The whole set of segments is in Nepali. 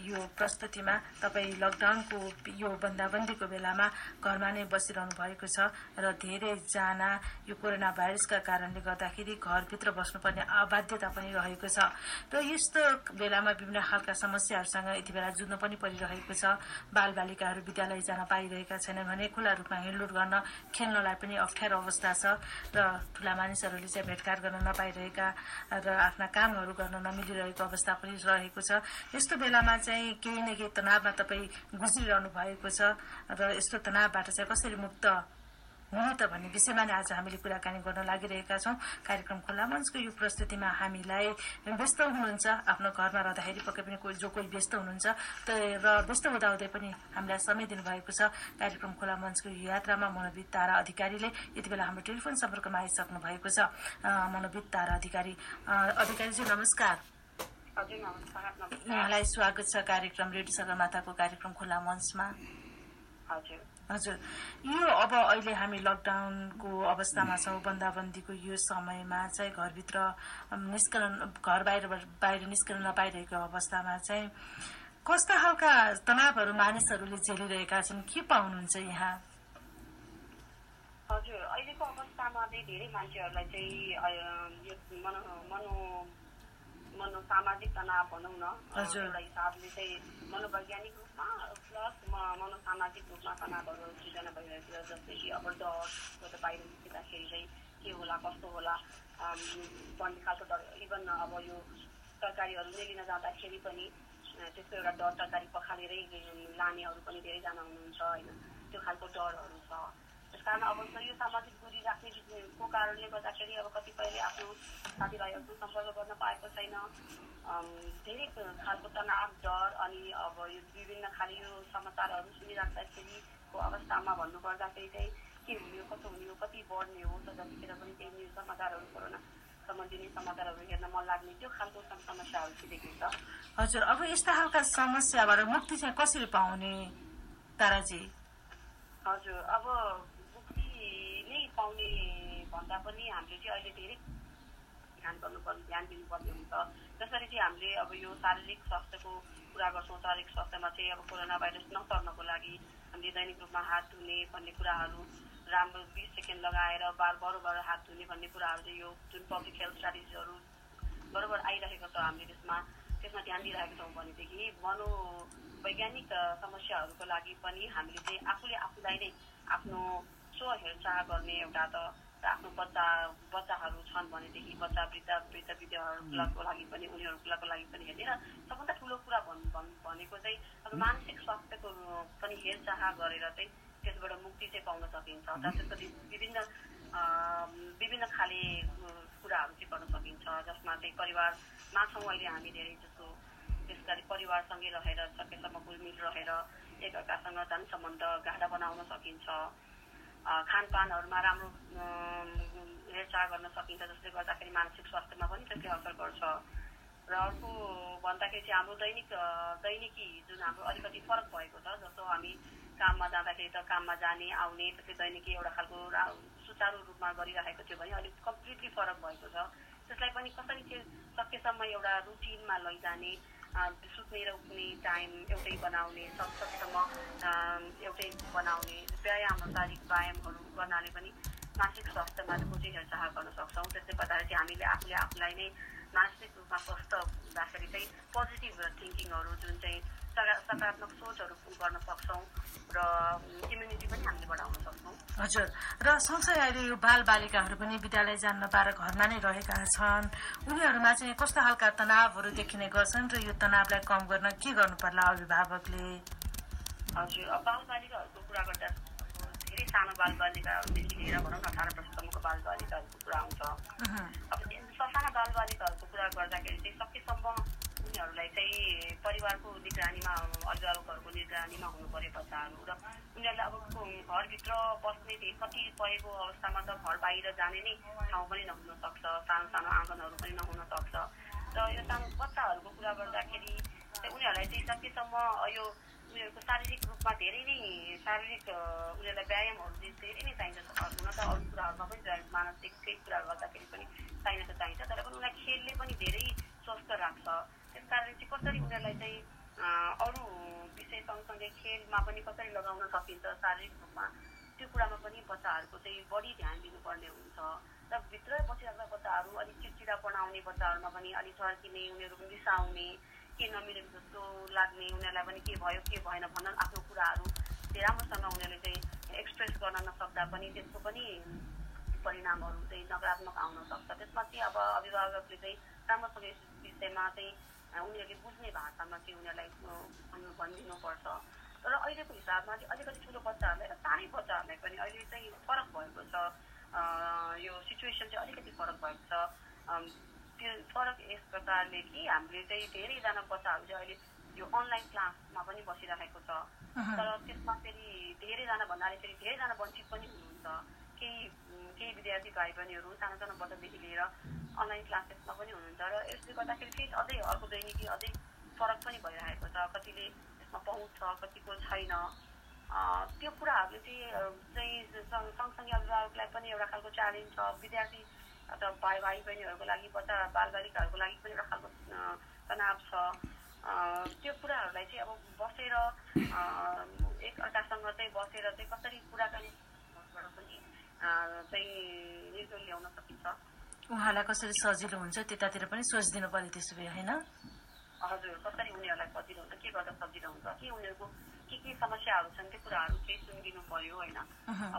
यो प्रस्तुतिमा तपाईँ लकडाउनको यो बन्दाबन्दीको बेलामा घरमा नै बसिरहनु भएको छ र धेरैजना यो कोरोना भाइरसका कारणले गर्दाखेरि घरभित्र बस्नुपर्ने अबाध्यता पनि रहेको छ र यस्तो बेलामा विभिन्न खालका समस्याहरूसँग यति बेला जुझ्न पनि परिरहेको छ। बालबालिकाहरू विद्यालय जान पाइरहेका छैनन् भने खुला रूपमा हिँडडुल गर्न खेल्नलाई पनि अप्ठ्यारो अवस्था छ र ठूला मानिसहरूले चाहिँ भेटघाट गर्न नपाइरहेका र आफ्ना कामहरू गर्न नमिलिरहेको अवस्था पनि रहेको छ। यस्तो बेलामा चाहिँ केही न केही तनावमा तपाईँ गुज्रिरहनु भएको छ र यस्तो तनावबाट चाहिँ कसरी मुक्त हुनु त भन्ने विषयमा नै आज हामीले कुराकानी गर्न लागिरहेका छौँ। कार्यक्रम खुला मञ्चको यो प्रस्तुतिमा हामीलाई व्यस्त हुनुहुन्छ, आफ्नो घरमा रहँदाखेरि पक्कै पनि जो कोही व्यस्त हुनुहुन्छ र व्यस्त हुँदाहुँदै पनि हामीलाई समय दिनुभएको छ। कार्यक्रम खुला मञ्चको यो यात्रामा मनोविद तारा अधिकारीले यति बेला हाम्रो टेलिफोन सम्पर्कमा आइसक्नु भएको छ। मनोविद तारा अधिकारीजी नमस्कार। हजुर नमस्कार। यहाँलाई स्वागत छ कार्यक्रम रेडियो सगरमाथाको कार्यक्रम खुला मञ्चमा। हजुर यो अब अहिले हामी लकडाउनको अवस्थामा छौँ, बन्दाबन्दीको यो समयमा चाहिँ घरभित्र घर बाहिर निस्कन नपाइरहेको अवस्थामा चाहिँ कस्ता खालका तनावहरू मानिसहरूले झेलिरहेका छन्, के पाउनुहुन्छ यहाँ? हजुर अहिलेको अवस्थामा चाहिँ धेरै मान्छेहरूलाई चाहिँ मनोसामाजिक तनाव भनौँ न एउटा हिसाबले चाहिँ मनोवैज्ञानिक रूपमा प्लस मनोसामाजिक रूपमा तनावहरू सृजना भइरहेको छ। जस्तै कि अब डर बाहिर निस्किँदाखेरि चाहिँ के होला कस्तो होला भन्ने खालको डर। इभन अब यो तरकारीहरू नै लिन जाँदाखेरि पनि त्यस्तो एउटा डर, तरकारी पखालेरै लानेहरू पनि धेरैजना हुनुहुन्छ होइन, त्यो खालको डरहरू छ। त्यस कारण अब यो सामाजिक दूरी राख्नेको कारणले गर्दाखेरि अब कतिपयले आफ्नो साथीभाइहरूसँग सम्पर्क गर्न पाएको छैन। धेरै खालको तनाव, डर अनि अब यो विभिन्न खाले यो समाचारहरू सुनिराख्दाखेरिको अवस्थामा भन्नुपर्दाखेरि चाहिँ के हुने हो, कसो हुने हो, कति बढ्ने हो, जतिखेर पनि त्यही न्युज समाचारहरू कोरोना सम्बन्धी नै समाचारहरू हेर्न मन लाग्ने त्यो खालको समस्याहरू सिधेको छ। हजुर अब यस्ता खालका समस्याबाट मुक्ति चाहिँ कसरी पाउने ताराजी? हजुर अब मुक्ति नै पाउने भन्दा पनि हामीले चाहिँ अहिले धेरै ध्यान दिनुपर्ने हुन्छ। जसरी चाहिँ हामीले अब यो शारीरिक स्वास्थ्यको कुरा गर्छौँ, शारीरिक स्वास्थ्यमा चाहिँ अब कोरोना भाइरस नसर्नको लागि हामीले दैनिक रूपमा हात धुने भन्ने कुराहरू, राम्रो 20 सेकेन्ड लगाएर बरोबर हात धुने भन्ने कुराहरू चाहिँ यो जुन पब्लिक हेल्थ स्ट्राटेजीहरू बरोबर आइरहेको छ हामीले त्यसमा ध्यान दिइरहेको छौँ भनेदेखि मनोवैज्ञानिक समस्याहरूको लागि पनि हामीले चाहिँ आफूलाई नै आफ्नो हेरचाह गर्ने एउटा त आफ्नो बच्चाहरू छन् भनेदेखि बच्चा वृद्धहरूको लागि पनि उनीहरूको लागि पनि हेर्ने र सबभन्दा ठुलो कुरा भनेको चाहिँ अब मानसिक स्वास्थ्यको पनि हेरचाह गरेर चाहिँ त्यसबाट मुक्ति चाहिँ पाउन सकिन्छ। त्यसको विभिन्न खाले कुराहरू चाहिँ गर्न सकिन्छ, जसमा चाहिँ परिवारमा छौँ अहिले हामी धेरै जस्तो, त्यस गरी परिवारसँगै रहेर सकेसम्म घुलमिल रहेर एकअर्कासँग झन् सम्बन्ध गाढा बनाउन सकिन्छ। खानपानहरूमा राम्रो हेरचाह गर्न सकिन्छ, जसले गर्दाखेरि मानसिक स्वास्थ्यमा पनि त्यसले असर गर्छ। र अर्को भन्दाखेरि चाहिँ हाम्रो दैनिकी जुन हाम्रो अलिकति फरक भएको छ, जस्तो हामी काममा जाँदाखेरि त काममा जाने आउने त्यसले दैनिकी एउटा खालको सुचारू रूपमा गरिरहेको थियो भने अलिक कम्प्लिटली फरक भएको छ। त्यसलाई पनि कसरी चाहिँ सकेसम्म एउटा रुटिनमा लैजाने, सुत्ने र उठ्ने टाइम एउटै बनाउने, सकेसम्म एउटै बनाउने, शारीरिक व्यायामहरू गर्नाले पनि मानसिक स्वास्थ्यमा चाहिँ हेरचाह गर्न सक्छौँ। त्यसले गर्दाखेरि चाहिँ हामीले आफूलाई नै मानसिक रूपमा स्वस्थ हुँदाखेरि चाहिँ पोजिटिभ थिङ्किङहरू जुन चाहिँ सकारात्मक सोचहरू गर्न सक्छौँ र इम्युनिटी पनि हामीले बढाउन सक्छौँ। हजुर र सँगसँगै अहिले यो बालबालिकाहरू पनि विद्यालय जान नपाएर घरमा नै रहेका छन्, उनीहरूमा चाहिँ कस्तो खालका तनावहरू देखिने गर्छन् र यो तनावलाई कम गर्न के गर्नु पर्ला अभिभावकले? हजुर अब बालबालिकाहरूको कुरा गर्दा धेरै सानो बालबालिकाहरूदेखि लिएर भनौँ न 18 वर्षसम्मको बालबालिकाहरूको कुरा आउँछ। अब ससाना बालबालिकाहरूको कुरा गर्दाखेरि चाहिँ सकेसम्म उनीहरूलाई चाहिँ परिवारको निगरानीमा, अभिभावकहरूको निगरानीमा हुनु पर्यो बच्चाहरू। र उनीहरूलाई अब घरभित्र बस्ने कति परेको अवस्थामा त घर बाहिर जाने नै ठाउँ पनि नहुन सक्छ, सानो सानो आँगनहरू पनि नहुन सक्छ। र यो सानो बच्चाहरूको कुरा गर्दाखेरि चाहिँ उनीहरूलाई चाहिँ सकेसम्म यो उनीहरूको शारीरिक रूपमा धेरै नै उनीहरूलाई व्यायामहरू चाहिँ धेरै नै चाहिन्छ। हुन त अरू कुराहरूमा पनि मानसिकै कुरा गर्दाखेरि पनि चाहिन्छ, तर पनि उनीहरूलाई खेलले पनि धेरै स्वस्थ राख्छ। त्यस कारण चाहिँ कसरी उनीहरूलाई चाहिँ हामीले खेलमा पनि कसरी लगाउन सकिन्छ शारीरिक रूपमा, त्यो कुरामा पनि बच्चाहरूको चाहिँ बढी ध्यान दिनुपर्ने हुन्छ। र भित्रै बसिरहेका बच्चाहरू अलिक चिडचिडापन आउने बच्चाहरूमा पनि अलिक झर्किने, उनीहरू पनि रिसाउने, के नमिलेको जस्तो लाग्ने, उनीहरूलाई पनि के भयो के भएन भन्न आफ्नो कुराहरू राम्रोसँग उनीहरूले चाहिँ एक्सप्रेस गर्न नसक्दा पनि त्यसको पनि परिणामहरू चाहिँ नकारात्मक आउन सक्छ। त्यसमा चाहिँ अब अभिभावकले चाहिँ राम्रोसँग यस विषयमा चाहिँ उनीहरूले बुझ्ने भाषामा चाहिँ उनीहरूलाई भनिदिनुपर्छ। तर अहिलेको हिसाबमा चाहिँ अलिकति ठुलो बच्चाहरूलाई र सानै बच्चाहरूलाई पनि अहिले चाहिँ फरक भएको छ। यो सिचुएसन चाहिँ अलिकति फरक भएको छ। त्यो फरक यस प्रकारले कि हामीले चाहिँ धेरैजना बच्चाहरू चाहिँ अहिले यो अनलाइन क्लासमा पनि बसिरहेको छ। तर त्यसमा फेरि धेरैजना भन्नाले फेरि धेरैजना वञ्चित पनि हुनुहुन्छ। केही विद्यार्थी भाइ बहिनीहरू सानो सानो बच्चादेखि लिएर अनलाइन क्लासेसमा पनि हुनुहुन्छ र यसले गर्दाखेरि फेरि अझै अर्को दैनिकी अझै फरक पनि भइरहेको छ। कतिले त्यसमा पहुँच छ, कतिको छैन। त्यो कुराहरूले चाहिँ सँगसँगै अभिभावकलाई पनि एउटा खालको च्यालेन्ज छ। विद्यार्थी अथवा भाइ बहिनीहरूको लागि, बच्चा बालबालिकाहरूको लागि पनि एउटा खालको तनाव छ। त्यो कुराहरूलाई चाहिँ अब बसेर एकअर्कासँग चाहिँ बसेर चाहिँ कसरी कुराकानी पनि चाहिँ निर्णय ल्याउन सकिन्छ, उहाँलाई कसरी सजिलो हुन्छ त्यतातिर पनि सोचिदिनु पर्यो त्यसो भए, होइन? हजुर, कसरी उनीहरूलाई सजिलो हुन्छ, के गर्दा सजिलो हुन्छ, के उनीहरूको के समस्याहरू छन् त्यो कुराहरू चाहिँ सुनिदिनु पर्यो, होइन? अब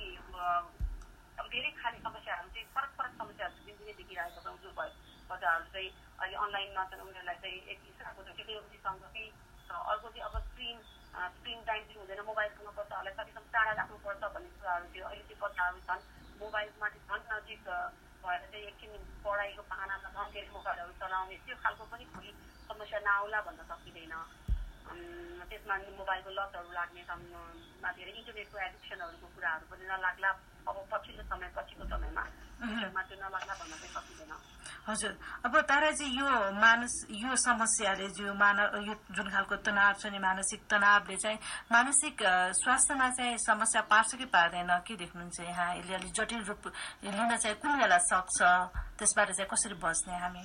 धेरै खाली समस्याहरू चाहिँ फरक समस्याहरू दिनदिनै देखिरहेको छौँ। जो भयो बच्चाहरू चाहिँ अहिले अनलाइनमा चाहिँ उनीहरूलाई चाहिँ एक हिसाबको टेक्नोलोजीसँग कि अर्को चाहिँ अब स्क्रिन टाइम चाहिँ हुँदैन, मोबाइलसँग बच्चाहरूलाई कतिसम्म टाढा राख्नुपर्छ भन्ने कुराहरू थियो। अहिले चाहिँ बच्चाहरू छन् मोबाइलमा चाहिँ झन् नजिक भएर चाहिँ एकछिन पढाइको बहानामा झन् धेरै मोबाइलहरू चलाउने, त्यो खालको पनि भोलि समस्या नआउला भन्न सकिँदैन। त्यसमा मोबाइलको लतहरू लाग्ने क्रममा धेरै इन्टरनेटको एडिक्सनहरूको कुराहरू पनि नलाग्ला अब पछिल्लो पछिको समयमा त्यो नलाग्ला भन्न चाहिँ सकिँदैन। हजुर, अब ताराजी यो समस्याले यो जुन खालको तनाव छ नि, मानसिक तनावले चाहिँ मानसिक स्वास्थ्यमा चाहिँ समस्या पार्छ कि पार्दैन, के देख्नुहुन्छ यहाँ? यसले अलिक जटिल रूप लिन चाहिँ कुन बेला सक्छ, त्यसबाट चाहिँ कसरी बच्ने हामी?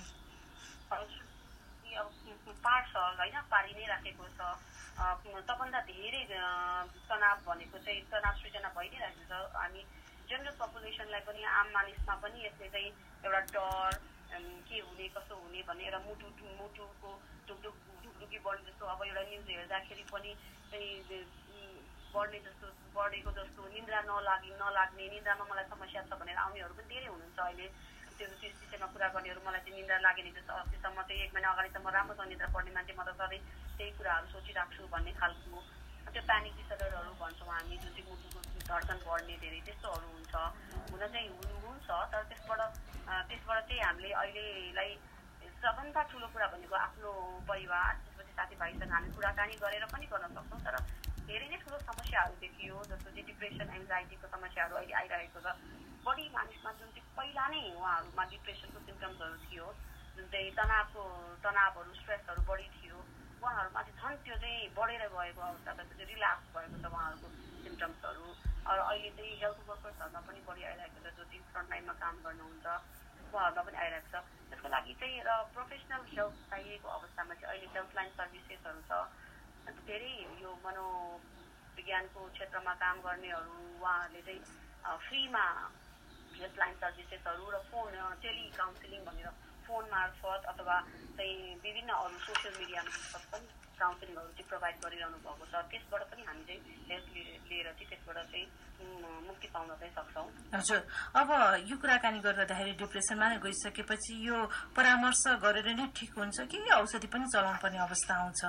पार्छ, होइन? पारि नै राखेको छ। सबभन्दा धेरै तनाव भनेको चाहिँ तनाव सृजना भइ नै रहेको छ। हामी जेनरल पपुलेसनलाई पनि, आम मानिसमा पनि यसले चाहिँ एउटा डर, के हुने कसो हुने भन्ने एउटा मुटुको ढुकढुकी बढ्ने जस्तो, अब एउटा न्युज हेर्दाखेरि पनि बढेको जस्तो, निन्द्रा नलाग्ने, निन्द्रामा मलाई समस्या छ भनेर आउनेहरू पनि धेरै हुनुहुन्छ। अहिले त्यो विषयमा कुरा गर्नेहरू मलाई चाहिँ निन्द्रा लागेन जस्तो, अस्तिसम्म चाहिँ 1 महिना अगाडिसम्म राम्रोसँग निन्द्रा पढ्ने मान्छे, म त सधैँ त्यही कुराहरू सोचिराख्छु भन्ने खालको त्यो प्यानिक डिसअर्डरहरू भन्छौँ हामी, जुन चाहिँ मुटुको धड्कन बढ्ने धेरै त्यस्तोहरू हुन्छ। हुन चाहिँ हुन्छ, तर त्यसबाट चाहिँ हामीले अहिलेलाई सबभन्दा ठुलो कुरा भनेको आफ्नो परिवार, त्यसपछि साथीभाइसँग हामी कुराकानी गरेर पनि गर्न सक्छौँ। तर धेरै नै ठुलो समस्याहरू देखियो, जस्तो चाहिँ डिप्रेसन, एङ्जाइटीको समस्याहरू अहिले आइरहेको छ। बढी मानिसमा जुन चाहिँ पहिला नै उहाँहरूमा डिप्रेसनको सिम्टम्सहरू थियो, जुन चाहिँ तनावहरू, स्ट्रेसहरू बढी थियो, उहाँहरूमा चाहिँ झन् त्यो चाहिँ बढेर गएको अवस्था छ। त्यो रिल्याक्स भएको छ उहाँहरूको सिम्टम्सहरू। अहिले चाहिँ हेल्थ वर्कर्सहरूमा पनि बढी आइरहेको छ, जो चाहिँ फ्रन्ट लाइनमा काम गर्नुहुन्छ, उहाँहरूमा पनि आइरहेको छ। त्यसको लागि चाहिँ र प्रोफेसनल हेल्थ चाहिएको अवस्थामा चाहिँ अहिले हेल्पलाइन सर्भिसेसहरू छ। धेरै यो मनोविज्ञानको क्षेत्रमा काम गर्नेहरू, उहाँहरूले चाहिँ फ्रीमा हेल्पलाइन सर्भिसेसहरू र फोन टेली काउन्सिलिङ भनेर फोन मार्फत अथवा चाहिँ विभिन्न अरू सोसियल मिडिया मार्फत पनि काउन्सिलिङहरू चाहिँ प्रोभाइड गरिरहनु भएको छ। त्यसबाट पनि हामी चाहिँ हेल्प लिएर चाहिँ त्यसबाट चाहिँ मुक्ति पाउन चाहिँ सक्छौँ। हजुर, अब यो कुराकानी गर्दाखेरि डिप्रेसनमा नै गइसकेपछि यो परामर्श गरेर नै ठिक हुन्छ कि औषधि पनि चलाउनु पर्ने अवस्था आउँछ?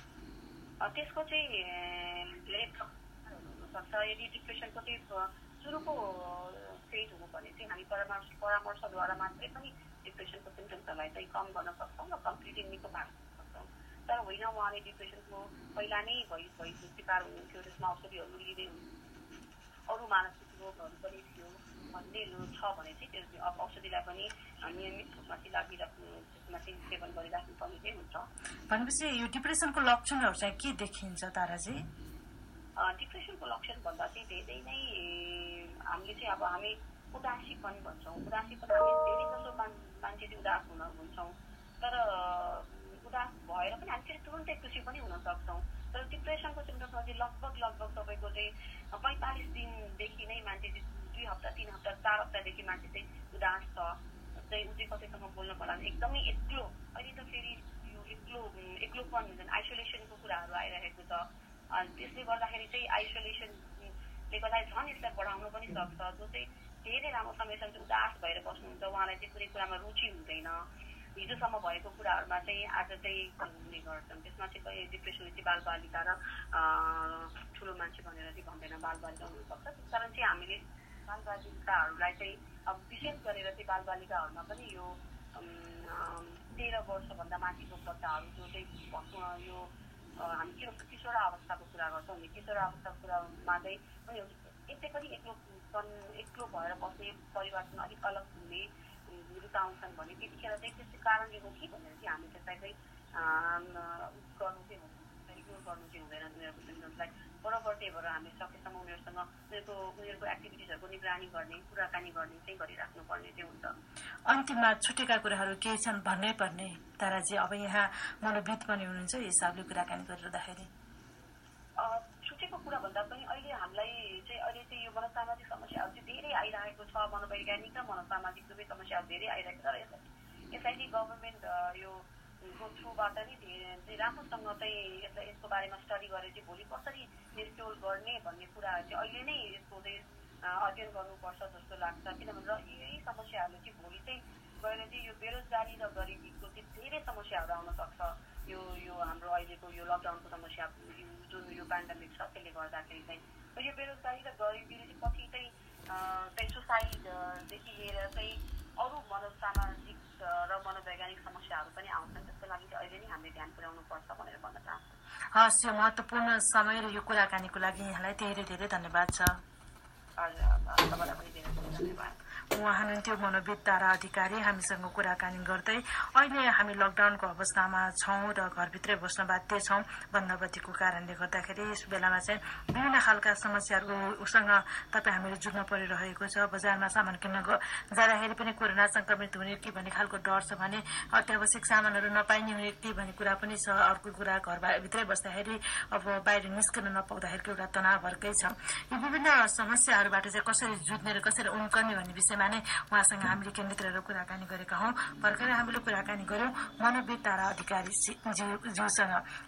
त्यसको चाहिँ धेरै हुनसक्छ। यदि डिप्रेसनको चाहिँ सुरुको स्टेज हुनु भने चाहिँ हामी परामर्शद्वारा मात्रै पनि डिप्रेसनको सिम्टम्सहरूलाई चाहिँ कम गर्न सक्छौँ र कम्प्लिटली निको पार्न सक्छौँ। तर होइन, उहाँले डिप्रेसनको पहिला नै शिकार हुनुहुन्थ्यो, त्यसमा औषधिहरू लिँदै अरू मानसिक रोगहरू पनि थियो भन्ने छ भने चाहिँ त्यो औषधिलाई पनि नियमित रूपमा चाहिँ लागिराख्नु, त्यसमा चाहिँ सेवन गरिराख्नु पर्ने चाहिँ हुन्छ। भनेपछि यो डिप्रेसनको लक्षणहरू चाहिँ के देखिन्छ ताराजी? डिप्रेसनको लक्षण भन्दा चाहिँ धेरै नै हामीले चाहिँ अब हामी उदासीपन भन्छौँ। उदासीपन हामी धेरै जसो मान्छे चाहिँ उदास हुन्छौँ, तर उदास भएर पनि हामी फेरि तुरुन्तै खुसी पनि हुन सक्छौँ। तर डिप्रेसनको सिम्टम्समा चाहिँ लगभग तपाईँको चाहिँ 45 दिनदेखि नै मान्छे 2 हप्ता 3 हप्ता 4 हप्तादेखि मान्छे चाहिँ उदास छ, चाहिँ ऊ चाहिँ कसैसँग बोल्न पर्ला एकदमै एक्लो। अहिले त फेरि यो एक्लोपन हुन्छ नि, आइसोलेसनको कुराहरू आइरहेको छ। त्यसले गर्दाखेरि चाहिँ आइसोलेसनले गर्दा झन् यसलाई बढाउन पनि सक्छ। जो चाहिँ धेरै लामो समयसम्म चाहिँ उदास भएर बस्नुहुन्छ, उहाँलाई चाहिँ कुनै कुरामा रुचि हुँदैन, हिजोसम्म भएको कुराहरूमा चाहिँ आज चाहिँ हुने गर्छन्। त्यसमा चाहिँ डिप्रेसन चाहिँ बालबालिका र ठुलो मान्छे भनेर चाहिँ भन्दैन, बालबालिका हुनसक्छ। त्यस कारण चाहिँ हामीले बालबालिकाहरूलाई चाहिँ अब विशेष गरेर चाहिँ बालबालिकाहरूमा पनि यो 13 वर्षभन्दा माथिको बच्चाहरू जो चाहिँ यो हामी किशोर अवस्थाको कुरा गर्छौँ नि, किशोर अवस्थाको कुरामा चाहिँ यसै पनि एक्लो भएर बस्ने, परिवारसँग अलिक अलग हुने रुचाउँछन् भने त्यतिखेर चाहिँ त्यसै कारणले हो कि भनेर चाहिँ हामी त्यसलाई चाहिँ इग्नोर गर्नु चाहिँ हुँदैन उनीहरूको सिम्टम्सलाई। बराबर त्यही भएर हामीले सकेसम्म उनीहरूसँग उनीहरूको एक्टिभिटिजहरूको निगरानी गर्ने, कुराकानी गर्ने चाहिँ गरिराख्नुपर्ने चाहिँ हुन्छ। अन्तिममा छुटेका कुराहरू केही छन् भन्नै पर्ने ताराजी? अब यहाँ मनोविद पनि हुनुहुन्छ, यो हिसाबले कुराकानी गरिरहँदाखेरि छुटेको कुरा भन्दा पनि अहिले हामीलाई चाहिँ अहिले चाहिँ यो मनोसामाजिक समस्याहरू चाहिँ धेरै आइरहेको छ। मनोवैज्ञानिक र मनोसामाजिक दुवै समस्याहरू धेरै आइरहेको छ र यसलाई चाहिँ गभर्मेन्ट यो थ्रुबाट नि धेरै राम्रोसँग चाहिँ यसको बारेमा स्टडी गरेर चाहिँ भोलि कसरी निस्टोल गर्ने भन्ने कुराहरू चाहिँ अहिले नै यसको चाहिँ अध्ययन गर्नुपर्छ जस्तो लाग्छ। किनभने यही समस्याहरूले चाहिँ भोलि चाहिँ गएर चाहिँ यो बेरोजगारी र गरिबीको चाहिँ धेरै समस्याहरू आउन सक्छ। यो हाम्रो अहिलेको यो लकडाउनको समस्या जुन यो पेन्डेमिक छ त्यसले गर्दाखेरि चाहिँ यो बेरोजगारी र गरिबीले चाहिँ पछि चाहिँ सुसाइडदेखि लिएर चाहिँ अरू मनोसामाजिक र मनोवैज्ञानिक समस्याहरू पनि आउँछन्। त्यसको लागि चाहिँ अहिले नै हामीले ध्यान पुर्याउनु पर्छ भनेर भन्न चाहन्छु। हस्, यो महत्त्वपूर्ण समय र यो कुराकानीको लागि यहाँलाई धेरै धेरै धन्यवाद छ। हजुर, तपाईँलाई पनि धेरै धेरै धन्यवाद। उहाँ हुनुहुन्थ्यो मनोविद तारा अधिकारी, हामीसँग कुराकानी गर्दै। अहिले हामी लकडाउनको अवस्थामा छौँ र घरभित्रै बस्न बाध्य छौँ बन्दाबन्दीको कारणले गर्दाखेरि। यस बेलामा चाहिँ विभिन्न खालका समस्याहरूसँग तपाईँ हामीले जुझ्न परिरहेको छ। बजारमा सामान किन्न जाँदाखेरि पनि कोरोना संक्रमित हुने कि भन्ने खालको डर छ भने अत्यावश्यक सामानहरू नपाइने हुने कि भन्ने कुरा पनि छ। अर्को कुरा घरभित्रै बस्दाखेरि अब बाहिर निस्कन नपाउँदाखेरिको एउटा तनावहरूकै छ। यो विभिन्न समस्याहरूबाट चाहिँ कसरी जुझ्ने र कसरी उम्कने भन्ने विषयमा नै उहाँसँग हामीले केन्द्रित रहेर कुराकानी गरेका हौँ। भर्खरै हामीले कुराकानी गर्यौँ मनोविद तारा अधिकारी ज्यूसँग।